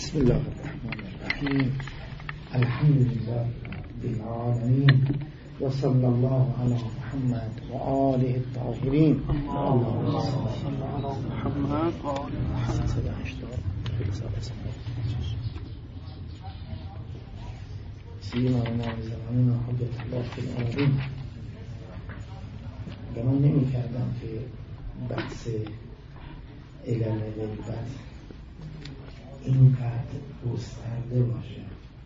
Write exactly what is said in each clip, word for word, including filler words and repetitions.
بسم الله الرحمن الرحیم. الحمد لله رب العالمین و صلی الله علی محمد و آله الطاهرین. اللهم صل علی محمد و آله محمد. سیما امام زمانه حجت الله فی الارضین. گمان نمی کردم که بحث علل غیبت اینقدر گسترده باشه.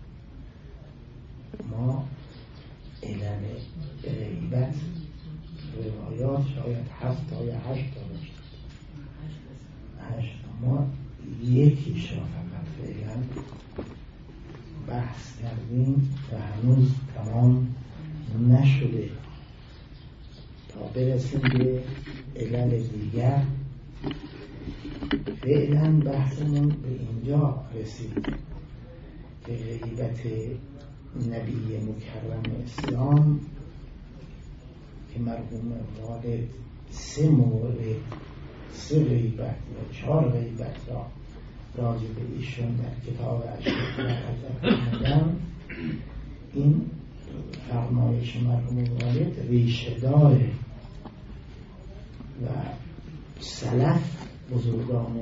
ما علل غیبت روایات شاید هفت تا یا هشت تا داشتیم. هشت تا ما یکیش را فقط فعلا بحث کردیم و هنوز تمام نشده تا برسیم به علل دیگر. فعلا بحثمون به اینجا رسید که غیبت نبی مکرم اسلام که مرحوم والد سه مورد سه غیبت یا چهار غیبت را راجع به ایشون در کتاب اشرف کردن، این فرمایش مرحوم والد ریشه داره و سلف بزرگان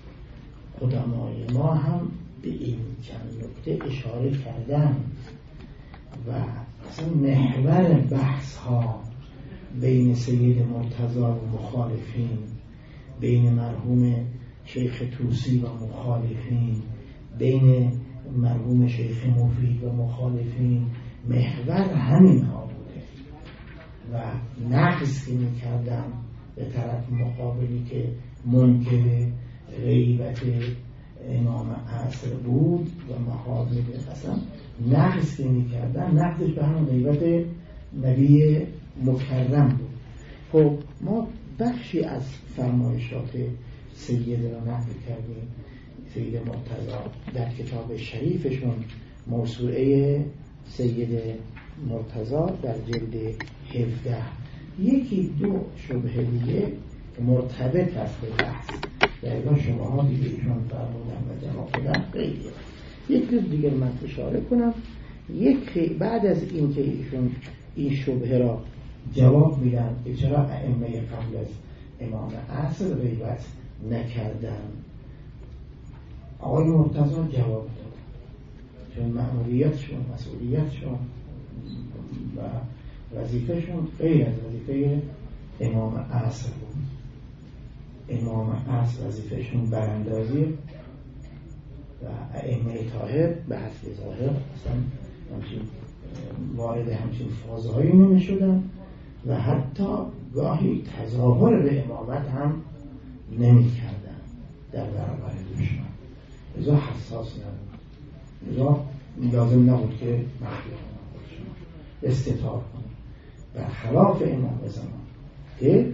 قدمای ما هم به این چند نکته اشاره کردن و اصلا محور بحث ها بین سید مرتضی و مخالفین، بین مرحوم شیخ طوسی و مخالفین، بین مرحوم شیخ مفید و مخالفین، محور همین ها بوده و نقص که می کردن به طرف مقابلی که منکر غیبت امام عصر بود و محاضر اصلا نقص که می کردن نقصش به همون غیبت نبی مکرم بود. خب ما بخشی از فرمایشات سید را نقل کردیم. سید مرتضی در کتاب شریفشون موسوعه سید مرتضی در جلد هفده یکی دو شبهه دیگه مرتبط است به بحث دقیقا شما ها دیگه ایشون فرمودن و جواب بدن خیلی یک روز دیگه من اشاره کنم. یک بعد از این که ایشون این شبهه را جواب میدن که چرا ائمه قبل از امام عصر غیبت نکردن، آقای مرتضی جواب داد چون مأموریتشون مسئولیتشون و وظیفهشون غیر از وظیفه امام عصر بود. امام عصر وظیفهشون براندازی و ائمه طاهر به حسب ظاهر اصلا همچین وارد همچین فازهایی نمی شدن و حتی گاهی تظاهر به امامت هم نمی کردن در برابر دشمن. ازا حساس نبود، ازا لازم نبود که مخفی کنن، استطاعت کنن، برخلاف امام زمان که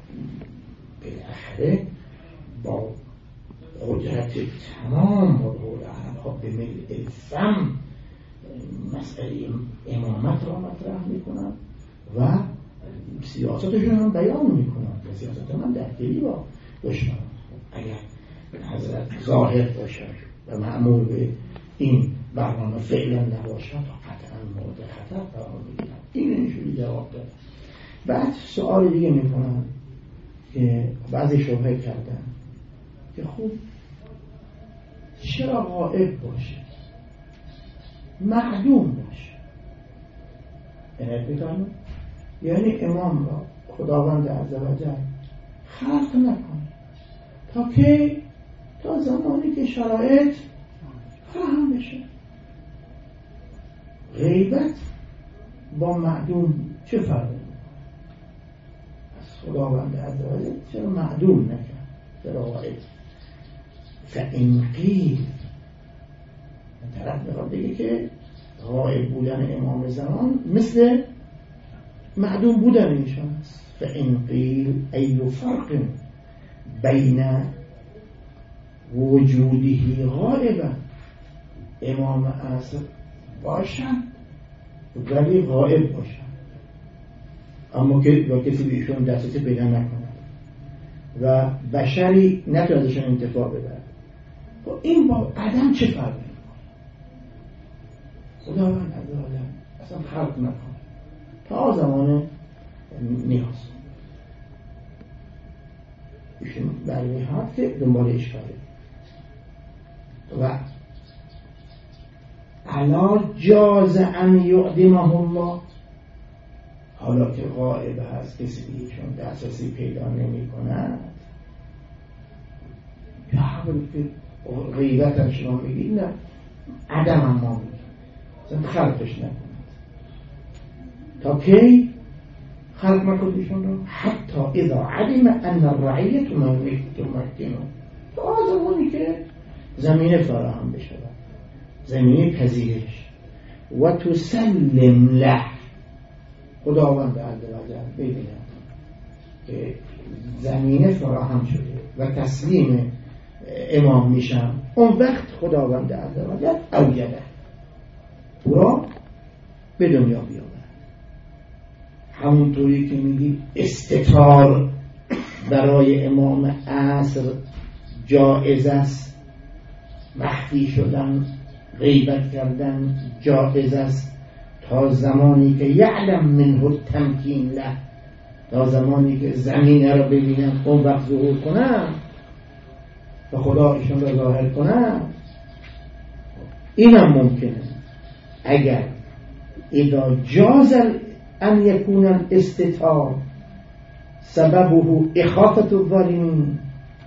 بالاخره با قدرت تمام مدهول عربها به ملء الفم مسئله امامت را مطرح میکنن و سیاستشون هم بیان میکنن و سیاست من درگیری با دشمن. اگر حضرت ظاهر باشد و مأمور به این برنامه فعلا نباشد قطعا مورد خطر قرار میگیرن. این اینجوری جواب داد. بعد سوال دیگه میکنن که بعضی شبهه کردن که خوب چرا غائب باشه، معدوم باشه؟ یعنی یعنی امام را خداوند عزوجل خلق نکنه تا که تا زمانی که شرایط فراهم بشه. غیبت با معدوم چه فرقی؟ از خداوند عزوجل چرا معدوم نکرد؟ چرا غائب؟ فإن قیل طرف میخواد بگه که غائب بودن امام زمان مثل معدوم بودن ایشان است. فإن قیل ای فرق بین وجوده غائبا، امام عصر باشن ولی غائب باشن اما که با کسی به ایشون دسترسی پیدا نکنه و بشری نتونه ازشون انتفاع ببره. خب این با عدم چه فرقی میکنه؟ خداوند عزوجل اصلا خلق نکنه تا زمان نیاز. ایشون برای هست که دنبال اشکاله و علا جاز ان یعدمه الله، حالا که غائب هست کسی ایشون دسترسی پیدا نمی کند، یا همون که غیبت هم شما میگید نه عدم هم ما میگید خلقش نکند تا کی خلق نکند ایشون رو؟ حتی اذا علم ان الرعیت ممکنه، تا زمانی که زمینه فراهم بشود، زمینه پذیرش و تسلم له، خداوند عزوجل ببینه که زمینه فراهم شده و تسلیم امام میشم، اون وقت خداوند عزوجل اوجده او را به دنیا بیاورد. همونطوری که میگی استتار برای امام عصر جایز است، مخفی شدن غیبت کردن جایز است تا زمانی که یعلم منه تمکین له، تا زمانی که زمینه را ببینن اون وقت ظهور کنن و خدا ایشون را ظاهر کنن. اینم ممکنه اگر اذا جاز ان یکون الاستتار سببه اخافة الظالمین،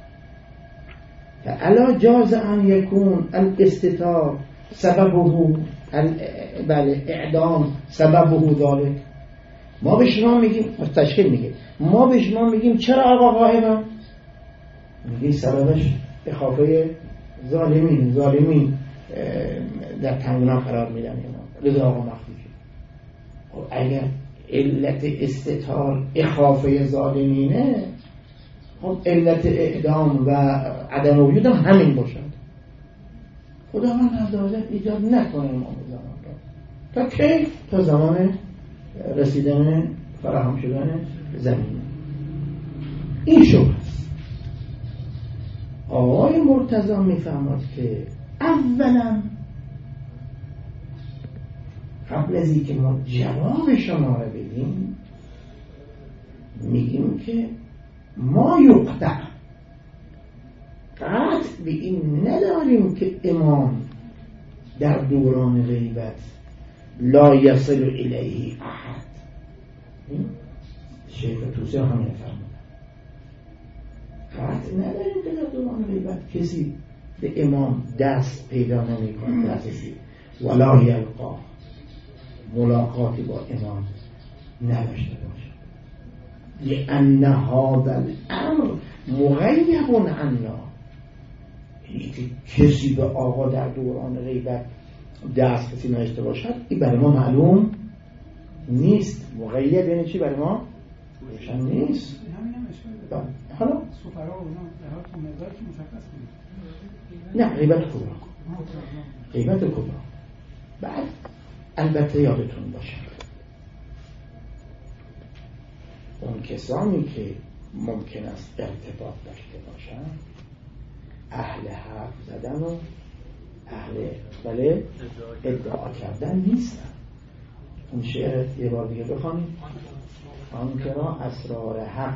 فعلا جاز ان یکون الاستتار سببه بله اعدام سببه ذلك. ما به شما میگیم تشکیل میگه ما به شما میگیم چرا آقا غائبم؟ میگی سببش اخافه ظالمین، ظالمین در تنگنا قرار میدن لذا آقا مخفی شد. خب اگر علت استتار اخافه ظالمینه، خب علت اعدام و عدم وجود هم همین باشد. خداوند عزوجل ایجاد نکنه امام زمان را تا کی؟ تا زمان رسیدن فراهم شدن زمین. این شبه است. آقای مرتضی میفهمد که اولا قبل از اینکه ما جواب شما را بدیم میگیم که ما یقطع قطع به این نداریم که امام در دوران غیبت لا یصل الیه احد. شیخ توسی همین فرمودن قطع نداریم که در دوران غیبت کسی به امام دست پیدا نمی کند، دسترسی ولا یلقا، ملاقاتی با امام نداشته باشد. لأن هذا الامر مغیب عنا، یعنی که کسی به آقا در دوران غیبت دست کسی نداشته باشد این برای ما معلوم نیست. مغیب یعنی چی برای ما؟ روشن نیست. حالا نه غیبت کبرا، غیبت کبرا. بعد البته یادتون باشه اون کسانی که ممکن است ارتباط داشته باشن اهل حرف زدن و اهل بله ادعا کردن نیستن. اون شعر یه بار دیگه بخوانیم. آن که را اسرار حق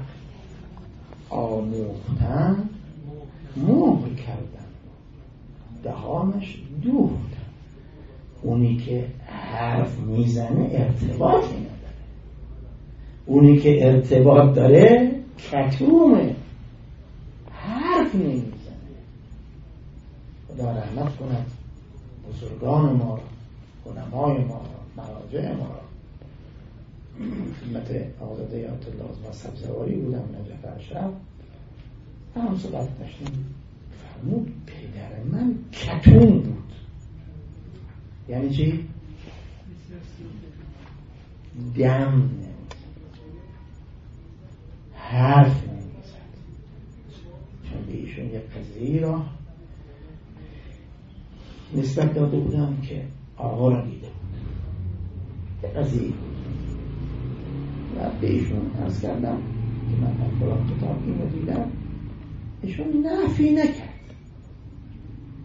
آموختن مهر کردن دهانش دوختن. اونی که حرف میزنه ارتباطی نداره، اونی که ارتباط داره کتومه، حرف نمیزنه. خدا رحمت کند بزرگان ما را، علمای ما را، مراجع ما را. خدمت آزاده یاد الله و سبزواری بودم نجف اشرف هم صحبت داشتیم فرمود پدر من کتون بود. یعنی چی؟ دم نمیزد، حرف نمیزد، چون به ایشون یک قضیه را نسبت داده بودم که آقا را دیده بود قضیه و به ایشون عرض کردم که من فلان کتاب این رو دیدم. ایشون نفی نکرد،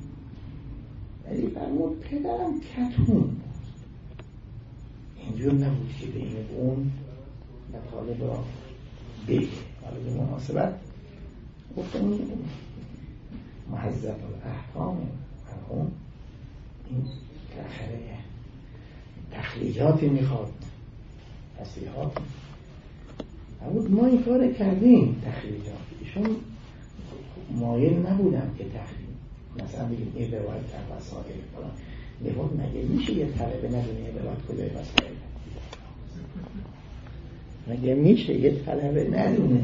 سعدی فرمود پدرم کتون بود، اینجور نبود که به این اون مطالب را بگه. حالا به مناسبت گفتم محذب الاحکام مرحوم این بالاخره تخلیجاتی میخواد، تصریحات نبود. ما این کار کردیم تخلیجات، ایشون مایل نبودم که تخلیج مثلا بگیم این روایت در وسائل فلان نبود. مگه میشه یه طلبه ندونه این روایت کجای وسائل؟ مگه میشه یه طلبه ندونه؟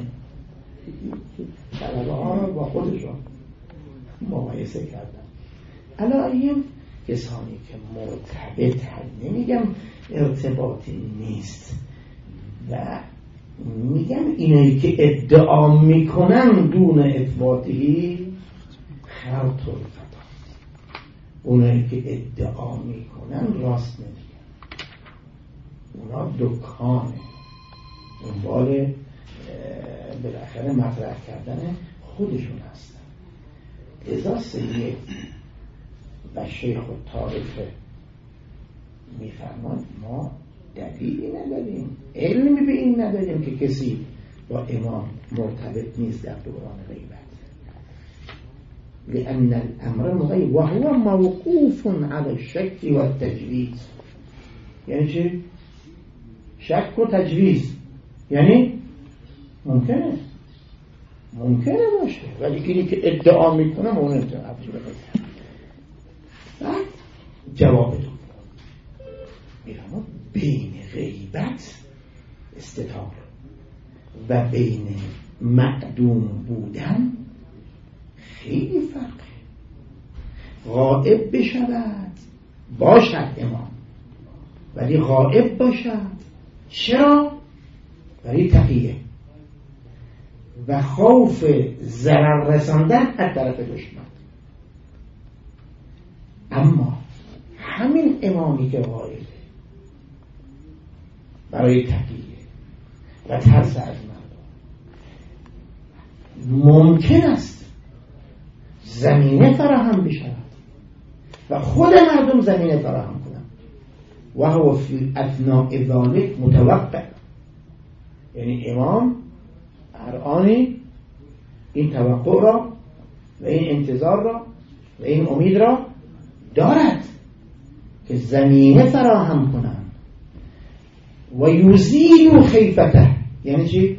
طلبه ها رو با خودشون مقایسه کردن. الان کسانی که مرتبط هست، نمیگم ارتباطی نیست، و میگم اینایی که ادعا میکنن دون اثباتی خرط الفتات، اونایی که ادعا میکنن راست نمیگن، اونا دکانه دنبال بالاخره مطرح کردن خودشون هستن. لذا سید و شیخ و طارفه میفرمان ما دلیلی نداریم، علمی به این نداریم که کسی با امام مرتبط نیست در دوران غیبت، لأن الامر الغیب و هو موقوف على الشک و التجویز. یعنی چی؟ شک و تجویز یعنی ممکنه ممکنه باشه، ولی اینی که ادعا میکنم اون ادعا افضل بکنم. بعد جواب دو میرم بین غیبت استتار و بین معدوم بودن خیلی فرقه. غائب بشود باشد امام، ولی غائب باشد چرا؟ برای تقیه و خوف ضرر رساندن از طرف دشمن. اما همین امامی که غائبه برای تقیه و ترس از مردم، ممکن است زمینه فراهم بشود و خود مردم زمینه فراهم کنند و هو فی اثناء ذلک متوقع. یعنی امام هر آنی این توقع را و این انتظار را و این امید را دارد که زمینه فراهم کنند و یزیل خیفته. یعنی چی؟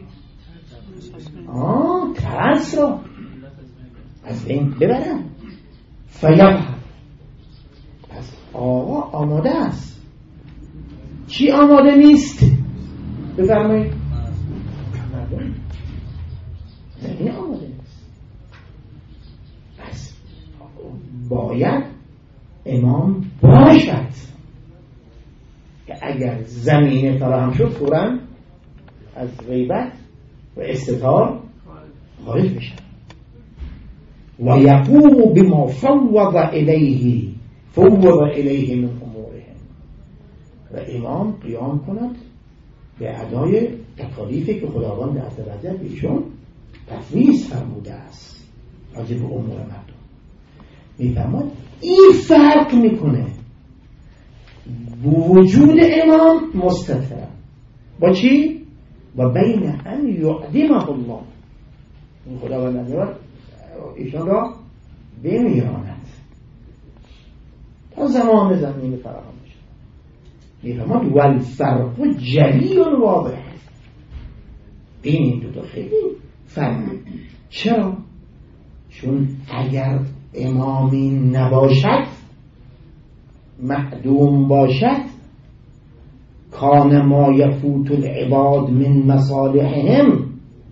آه ترس را از بین ببرن. فیبهر، پس آقا آماده است. چی آماده نیست؟ بفرمایید. مردم زمین آماده نیست. پس باید امام باشد که اگر زمینه فراهم شد فوراً از غیبت و استتار خارج بشن و یقوم بما فوض الیه فوض الیه من امورهم، و امام قیام کند به ادای تکالیفی که خداوند عزوجل ایشون تفویض فرموده است راجع به امور مردم. میفهمد این فرق میکنه وجود امام مستتر با چی؟ و بین ان یعدمه الله، این خداوند عزوجل ایشون را بمیراند تا زمان زمین فراهم بشه. میفهمد والفرق جلی و واضح، بین این دو تا خیلی فرق. چرا؟ چون اگر امامی نباشد، معدوم باشد، کان ما یفوت العباد من مصالحهم،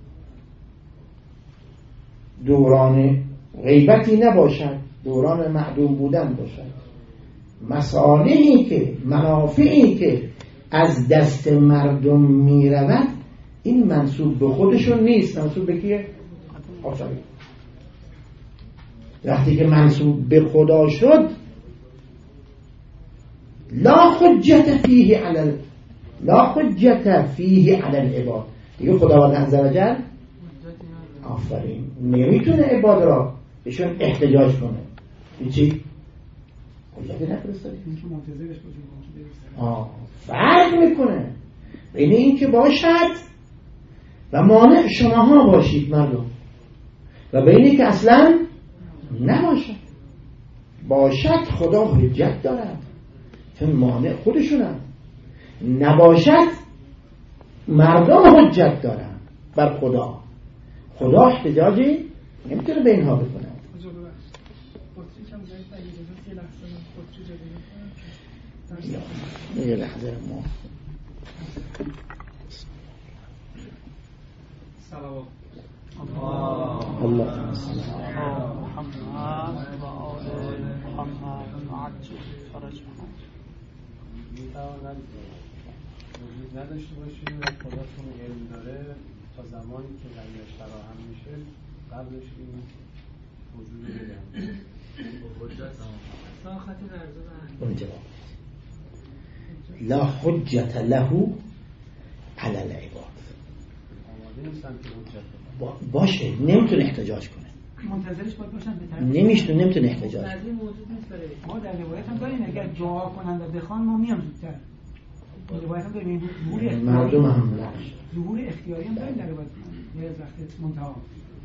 دوران غیبتی نباشد، دوران معدوم بودن باشد، مصالحی که منافعی که از دست مردم می رود این منسوب به خودشون نیست، منسوب به کیه؟ آفرین. وقتی که منسوب به خدا شد لا حجت فیه علی لا حجت فیه علی العباد، دیگه خداوند عزوجل آفرین نمیتونه عباد را بهشون احتجاج کنه. چی؟ حجتی نفرستادید. این که منتظرش باشید آه فرق میکنه بین این که باشد و مانع شماها باشید مردم و بین این که اصلا نباشد. باشد خدا حجت دارد چون مانع خودشونم، نباشد مردم حجت دارن بر خدا. خدا احتجاجی نمیتونه به اینها بکنه. یه لحظه ما صلوات الله محمد و آل محمد و عجل فرج محمد. میتواند وجود نداشته باشیم و خداتون علم داره تا زمانی که زمینش فراهم میشه قبلش این وجود بده. حجت ساخت ورزه اون جواب لا حجت له علی العباد. آماده نیستن که حجت با باشه نمیتونه احتجاج کنه، منتظرش باید باشن به طرف نمیشه نمیتونه احتجاج کنه. بعضی موجود نیست برای ما در روایت هم داریم اگر دعا کنند و بخوان ما میام زودتر. در روایت هم داریم ظهور اختیاری مردم هم نمیشه. ظهور اختیاری هم داریم در روایت یه وقت منتها.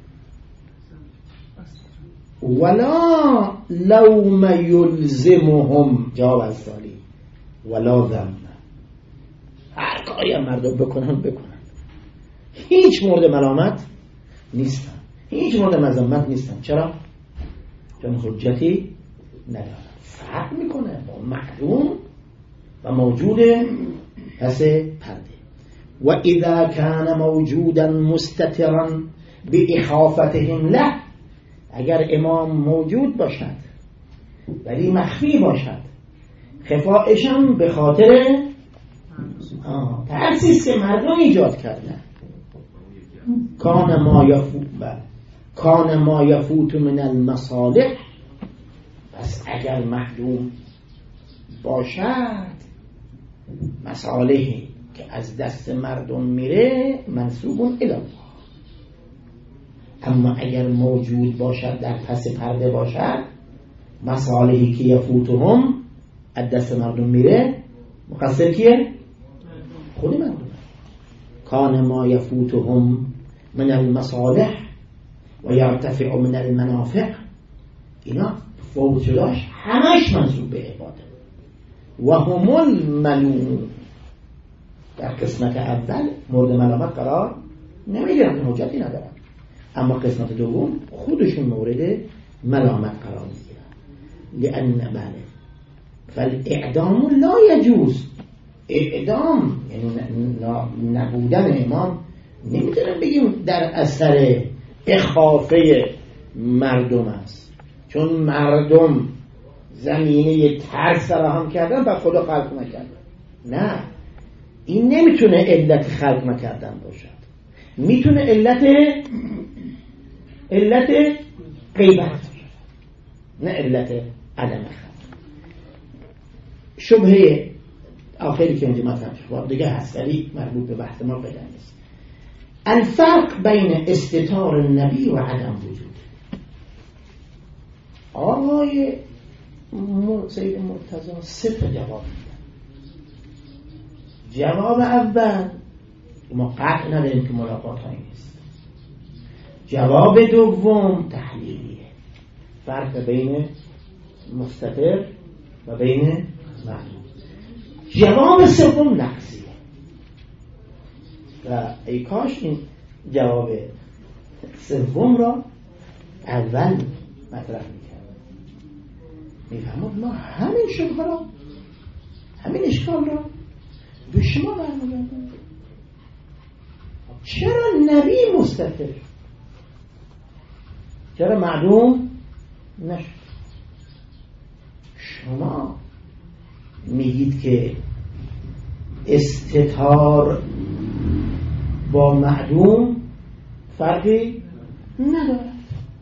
ولا لوم یلزمهم جواب از سالی ولا ذم. هر کاری هم مردم بکنن بکنن هیچ مورد ملامت نیستن، هیچ مورد مذمت نیستن. چرا؟ چون حجتی ندارن. فرق میکنه با معلوم و موجود پس پرده. و اذا کان موجودا مستترا باخافتهم له، اگر امام موجود باشد ولی مخفی باشد، خفایشم به خاطر ترسیست که مردم ایجاد کردن. کان ما یفوت کان ما یفوت من المصالح، پس اگر محروم باشد مصالحی که از دست مردم میره منسوب الی الله. اما اگر موجود باشد در پس پرده باشد مصالحی که یفوتهم از دست مردم میره مقصر کیه؟ خود مردم. کان ما یفوتهم من المصالح و یرتفع من المنافع، اینا فوت شداش همش منصوب به عباده. و هم الملوم، در قسمت اول مورد ملامت قرار نمیگیرن، حجتی ندارن. اما قسمت دوم خودشون مورد ملامت قرار میگیرن. لأن بله فالاعدام لا یجوز. اعدام یعنی نبودن امام نمیتونم بگیم در اثر اخافه مردم است، چون مردم زمینه ترس فراهم کردن و خدا خلق نکردن. نه، این نمیتونه علت خلق نکردن باشد، میتونه علت علت غیبت، نه علت عدم خلق. شبهه آخری که اینجا مطرح شد دیگه هست ولی مربوط به بحث ما فعلا نیست. الفرق بین استتار النبی و عدم وجود. آقای سید مرتضی سه تا جواب میدن. جواب اول ما قطع نداریم که ملاقات هایی نیست. جواب دوم تحلیلیه، فرق بین مستتر و بین معلوم. جواب سوم لفظیه و ای کاش این جواب سوم را اول مطرح میکرد. میفهمد ما همین شبه را، همین اشکال را به شما برمیگردیم. چرا نبی مستتر؟ چرا معلوم نشد؟ شما میگید که استتار با معلوم فرقی ندارد.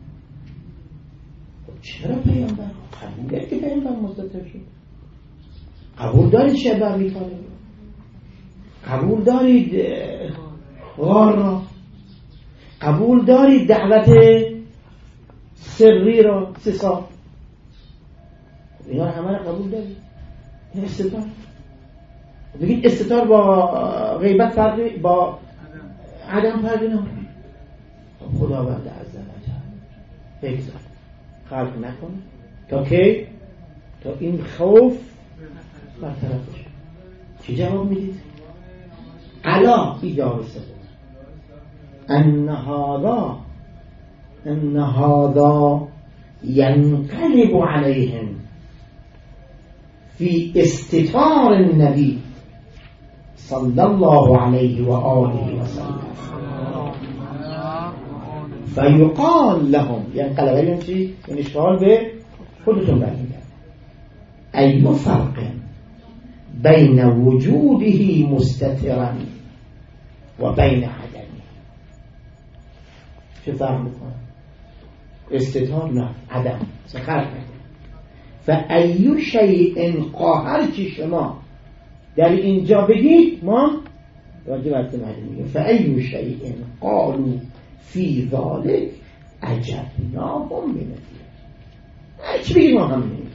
چرا پیامبر قبول دارید که پیامبر مستتر شد؟ قبول دارید شب ابی طالب؟ قبول دارید غار را؟ قبول دارید دعوت سری را سه سال؟ اینا رو همه رو قبول داری؟ این استتار. بگید استتار با غیبت فرقی، با عدم فرقی نمونه. خداوند عز و جل بگذار خلق نکنه تا که تا این خوف برطرف بشه. چی جواب میدید؟ علا ایجاب سبب ان هذا ان هذا ينقلب عليهم في استتار النبي صلى الله عليه وآله وسلم فيقال لهم ينقلب عليهم چی؟ این اشکال به خودتون برمیگرده. أي فرق بين وجوده مستترا وبين عدمه. چه فرق میکنه؟ استتار نه، عدم سخر نکنه. فأي شيء قاهر چی شما در اینجا بگید ما راجع به احتمالی میگیم فأي شيء قالوا في ذلك عجبناهم بنفيه. چی بگید ما هم میگیم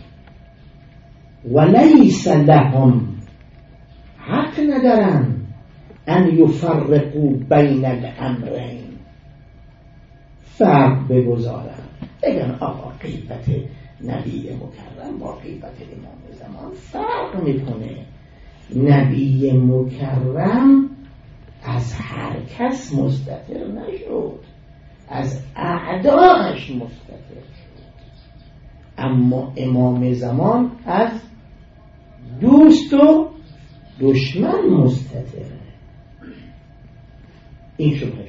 وليس لهم حق ندارن ان يفرقوا بين الامرين، فرق بگذارن بگن آقا غیبت نبی مکرم با غیبت امام زمان فرق میکنه. نبی مکرم از هر کس مستتر نشد، از اعداش مستتر شد، اما امام زمان از دوست و دشمن مستتره. این شبهش.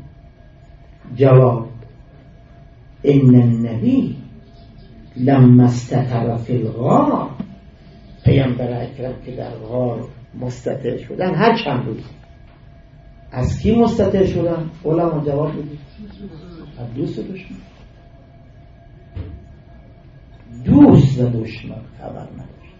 جواب ان النبی لما استتر فی الغار، پیامبر اکرم که در غار مستتر شدن هر چند روز از کی مستتر شدن؟ علما جواب بدید. از دوست و دشمن. دوست و دشمن خبر نداشت.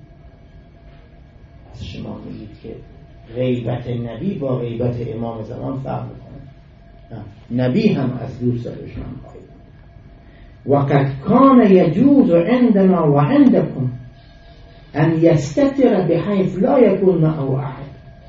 از شما میگید که غیبت نبی با غیبت امام زمان فرق میکنه. نبی هم از دوست و دشمن باید. وقد کان یجوز عندنا و عندکم ان یستتر بحیث لا یکون معه احد.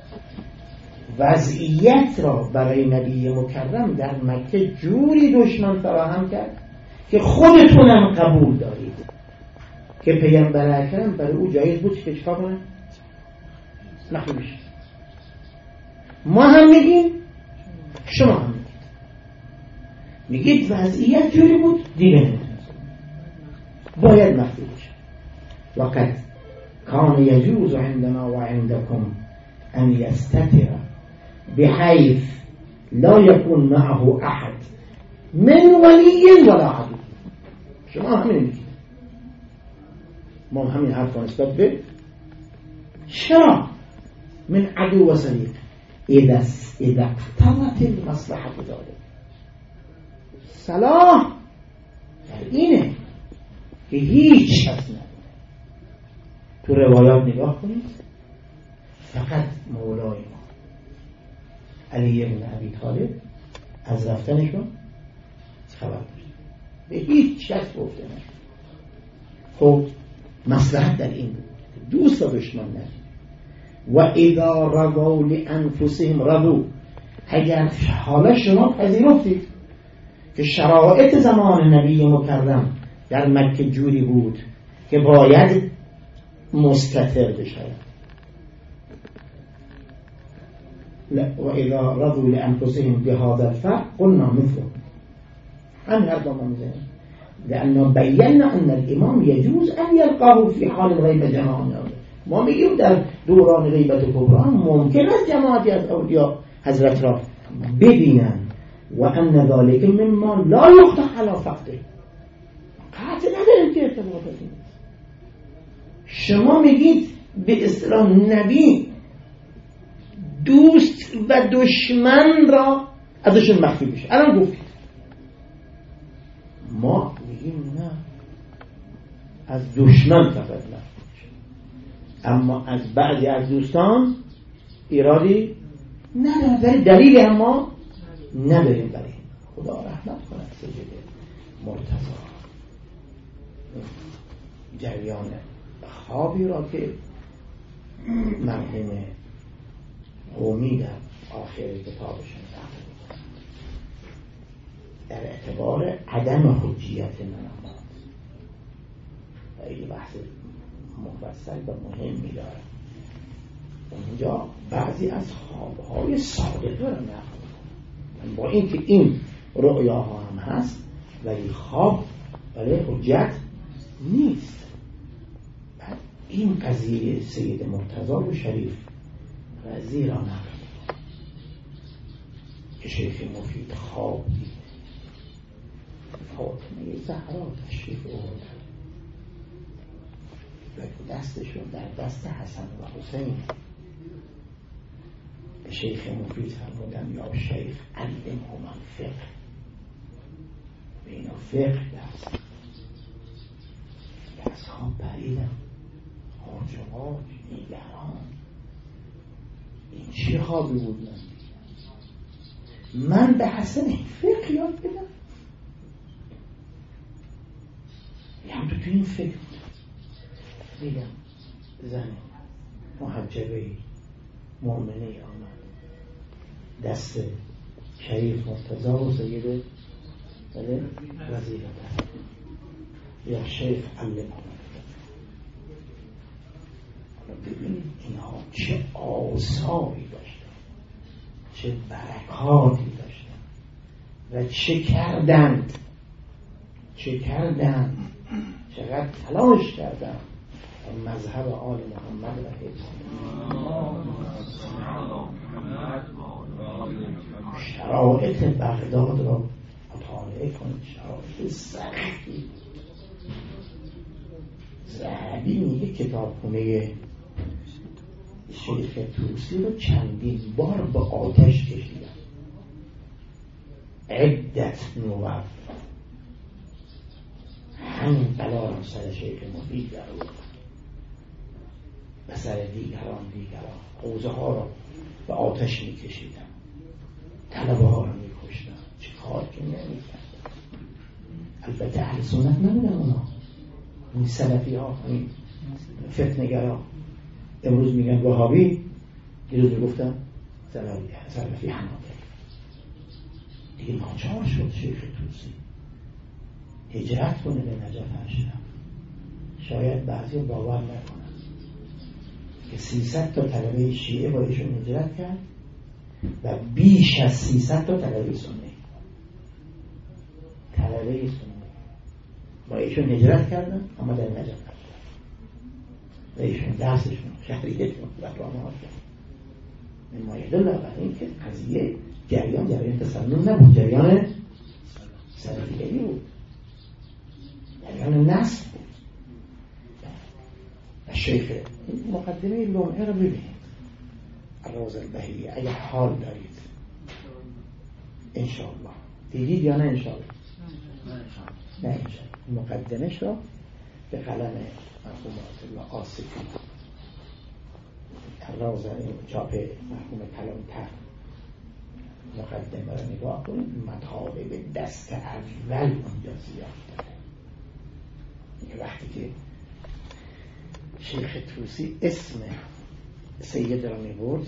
وضعیت را برای نبی مکرم در مکه جوری دشمن فراهم کرد که خودتونم قبول دارید که پیامبر اکرم برای او جایز بود که چیکار کنه؟ مخفی بشه. ما هم میگیم شما هم میگید میگید وضعیت جوری بود دیگه باید مخفی بشه. وقت کان یجوز عندنا و عندکم ان یستتر بحیث لا یکون معه احد من ولی ولا عدو. شما همین میگید، ما همین حرف نسبت به چرا من عدو و صدیق اذا اذا اقتضت المصلحه ذلك. صلاح در اینه که هیچ کس نداره. تو روایات نگاه کنید، فقط مولای ما علی بن ابی طالب از رفتنشون خبر داشت، به هیچ کس گفته نشد. خب مصلحت در این بود دوست و دشمن نشد. و اذا رضوا لانفسهم رضوا، اگر حالا شما پذیرفتید که شرایط زمان نبی مکرم در مکه جوری بود که باید مستتر بشه، و اذا رضوا لانفسهم بهذا الفرق قلنا مثله، همین هر دو ما میزنیم. لأنه بينا أن الإمام يجوز أن يلقاه في حال الغيبة جماعة. ما میگیم در دوران غیبت کبرا ممکن است جماعتی از اولیاء حضرت را ببینن و ان ذلك مما لا يخطئ على فقده. قطع نداریم که ارتباطاتی. شما میگید به اصطلاح نبی دوست و دشمن را ازشون مخفی بشه. الان گفتید. ما میگیم نه، از دشمن فقط نه، اما از بعضی از دوستان ایرادی نداره. ولی دلیل اما نداریم. برای خدا رحمت کنه سید مرتضی. جریان خوابی را که مرحوم قومی در آخر کتابشون نقل می‌کنند در اعتبار عدم حجیت منامات و این بحث مفصل و مهمی داره. اونجا بعضی از خوابهای صادقه را نقل می‌کنند با اینکه این رؤیاها هم هست ولی خواب ولی حجت نیست. بعد این قضیه سید مرتضی و شریف رضی را نقل که شیخ مفید خواب دید فاطمه زهرا تشریف آوردن و دستشون در دست حسن و حسین به شیخ مفید فرمودن یا شیخ علمهم الفقه، به اینا فقه درس. از خواب پریدم حاجمات نگران این چه خوابی بود من دیدم؟ من به حسن فقه یاد بدم هم تو تو این فکر بودم دیدم زن محجبه مؤمنه آمد دست شریف مرتضی و سیده بله وزیره دارد یا شیخ علم ببینید اینها چه آثاری داشتن چه برکاتی داشتن و چه کردند چه کردند چقدر تلاش کردند و مذهب آل محمد و حفظ شرایط بغداد را مطالعه کنید. شرایط سختی. ذهبی میگه کتابخونه شیخ طوسی رو چندین بار به آتش کشیدن عدت نوع همین بلا را سر شیخ مفید در رو و سر دیگران دیگران حوزه ها را به آتش میکشیدن طلبه ها را میکشتن چه کار که نمیکردن. البته اهل سنت نبودن اونا، این سلفی ها این فتنگر ها امروز میگن وهابی دیروز میگفتن سلفی حنابلی. دیگه ناچار شد شیخ طوسی هجرت کنه به نجف اشرف. شاید بعضی باور نکنن که سیصد تا طلبه شیعه با ایشون هجرت کرد و بیش از سیصد تا طلبه سنی طلبه سنی با ایشون هجرت کردن اما در نجف اشرف و ایشون درسشون شهریتشون و راهنمایی کردن. ما یدل بر این که قضیه جریان جریان تسنن نبود، جریان سلفیگری بود، جریان نسل بود. و شیخ مقدمه لمعه رو ببینید الراز البهیه اگه حال دارید انشاءالله دیدید یا نه انشاءالله نه انشاءالله مقدمش رو به قلم مرحوم الله آصفی الراز چاپ مرحوم کلانتر مقدمه رو نگاه کنید مطالب دست اول اونجا زیاد داره. وقتی که شیخ طوسی اسم سید را میبرد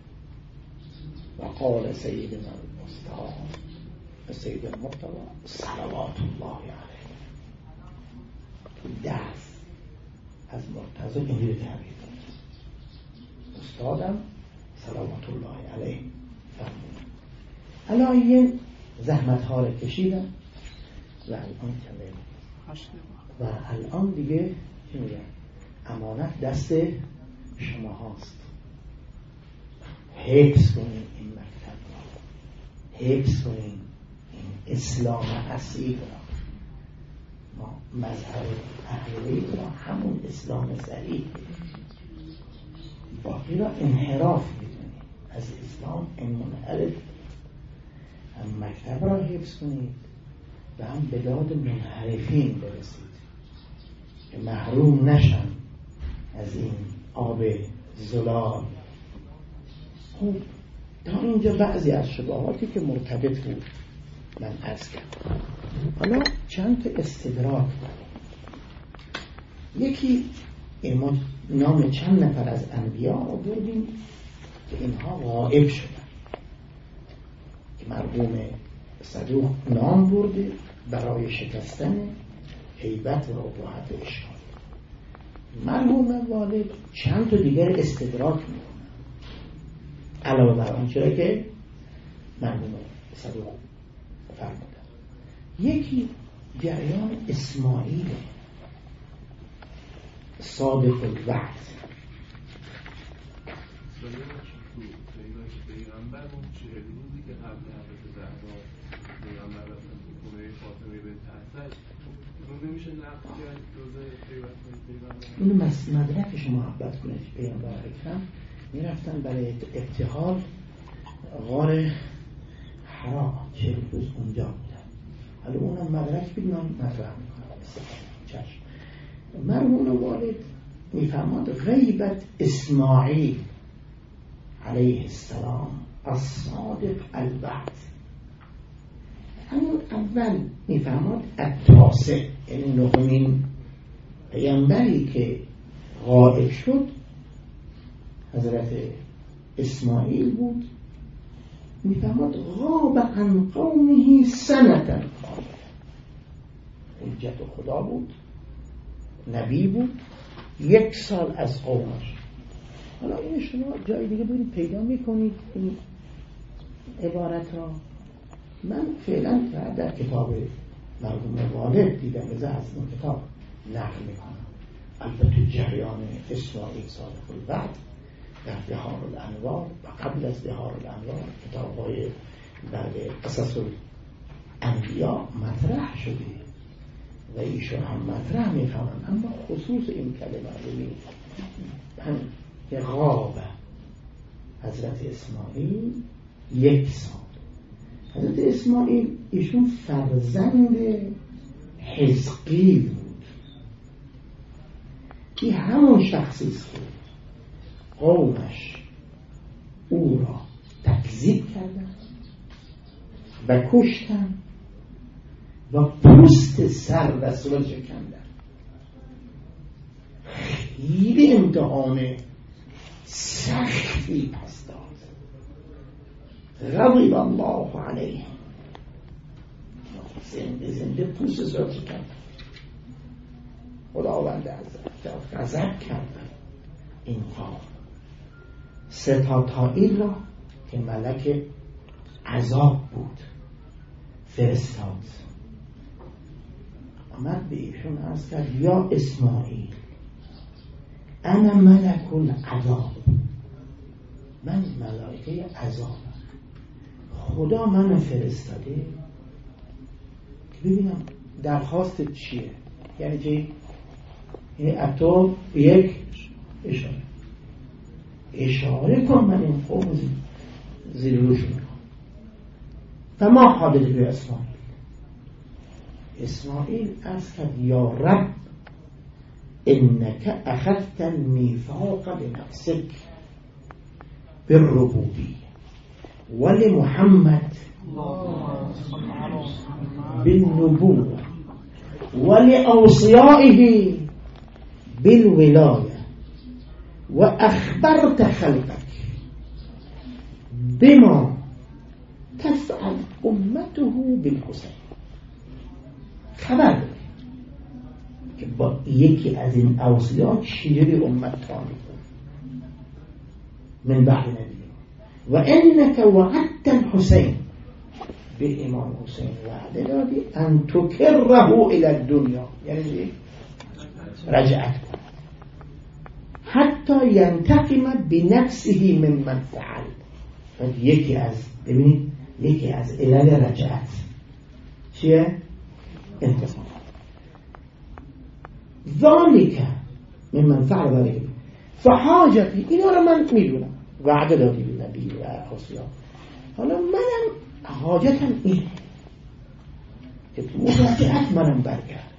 و قال سیدنا المصطفى سید المرتضی صلوات الله علیه تو درس از مرتضی اینجوری تعبیر کرد استادم صلوات الله علیه فرمود. الان یه زحمت ها را کشیدم و الان کمه و الان دیگه چی میگن امانت دست شما هاست. حفظ کنین این مکتب را، حفظ کنین این اسلام اصیل را. ما مذهب اهل بیت را همون اسلام صحیح باقی را انحراف میدونیم از اسلام این منحرف. هم مکتب را حفظ کنید و هم به داد منحرفین برسید که محروم نشن از این آب زلال. خب تا اینجا بعضی از شبهاتی که مرتبط بود من عرض کردم. حالا چند تا استدراک دارم. یکی ما نام چند نفر از انبیا رو بردیم که اینها غائب شدن که مرحوم صدوق نام برده برای شکستن هیبت و اباحت اشکال. مرحوم والد چند تا دیگر استدراک میکنن علاوه بر آنچه که مرحوم صدوق فرمودن. یکی جریان اسماعیل صادق الوعد. پیغمبر اون چهل روزی که قبل حضرت زهرا پیغمبر رفتن تو خونه فاطمه بنت اسد اون نمیشه نقل کرد روزه پیغمبر؟ اینو مدرکش محبت کنید. پیغمبر اکرم میرفتن برای ابتهال غار حرا، چهل روز اونجا بودن. حالا اونم مدرک بید من مطرح میکنم. چشم. مرحوم والد میفهمد غیبت اسماعیل علیه السلام الصادق الوعد، همون اول میفهمد التاسع، یعنی نهمین پیامبری که غائب شد حضرت اسماعیل بود. میفهمد غاب عن قومه سنتا، حجت خدا بود، نبی بود، یک سال از قومش. حالا این شما جای دیگه بودید پیدا میکنید این عبارت را. من فعلا در کتاب مرحوم والد دیدم، از این کتاب نقل میکنم. البته جریان اسماعیل صادق الوعد در بهار الانوار و قبل از بهار الانوار کتاب های بعد قصص الانبیا مطرح شده و ایشون هم مطرح میکنن، اما خصوص این کلمه ببینید که غاب حضرت اسماعیل یک سال. حضرت اسماعیل ایشون فرزند حزقیل بود. این همون شخصی است که قومش او را تکذیب کردن و کشتن و پوست سر رسول شکندن. خیلی امتحان سختی پس داد. غضب الله علیه، زنده زنده پوست سر شکندن. خداوند عزت غضب کردن این قوم. ستاتائیل را که ملک عذاب بود فرستاد، آمد به ایشون عرض کرد یا اسماعیل انا ملک العذاب، من ملائکه عذابم، خدا من فرستاده که ببینم درخواست چیه. یعنی که یعنی اتو یک اشاره اشاره کن من این قوم زیر روش میکنم. فما حادث به اسماعیل، اسماعیل از کرد یا رب انک اخذت المیثاق بنفسک بالربوبیه ولمحمد بالنبوة ولأوصيائه بالولاية وأخبرت خلقك بما تفعل أمته بالحسين. خبر که با یکی از این اوصیا چجوری امت تا میکنه من بعد نبی و انك وعدت الحسين، به امام حسین وعده دادی ان تکره الى الدنیا، یعنی رجعت کن حتی ینتقم بنفسه ممن فعل. یکی از ببینید یکی از علل رجعت چیه؟ انتقام. ذالک ممن فعل ذلك فحاجتی، اینا رو من میدونم، وعده دادی به نبی و اوصیا. حالا منم حاجتم اینه که تو رجعت منم برگرد.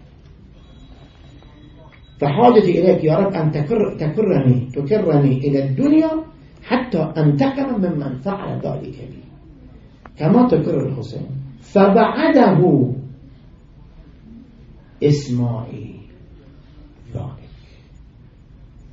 فحاجتی الیک یا رب ان تکرنی تکرنی الى الدنیا حتی انتقم ممن فعل ذلك بی كما تكرر الحسين. فبعده اسماعیل ذلك،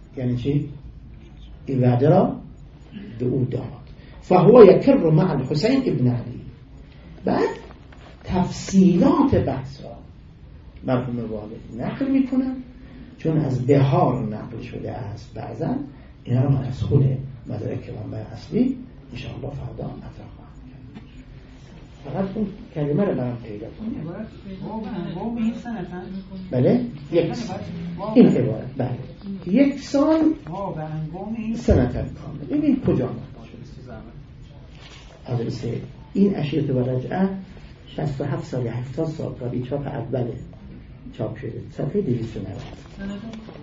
یعنی چی؟ این وعده را به او داد. فهو یکر مع الحسین ابن علی. بعد تفصیلات بحث را مرحوم والد نقل میکنن، چون از بهار نقل شده است. بعضا اینا رو من از خود مدرک منبع اصلی انشاءالله فردا مطرح خواهم کرد. فقط اون کلمه رو برام پیدا کنید. بله یک سال این عبارت، بله یک سال سنتن کامل. ببین کجا آمد آدرس این اشیرت و رجعه شصت و هفت سال یا هفتاد سال قبل چاپ اوله چاپ شده، صفحه دویست و نود.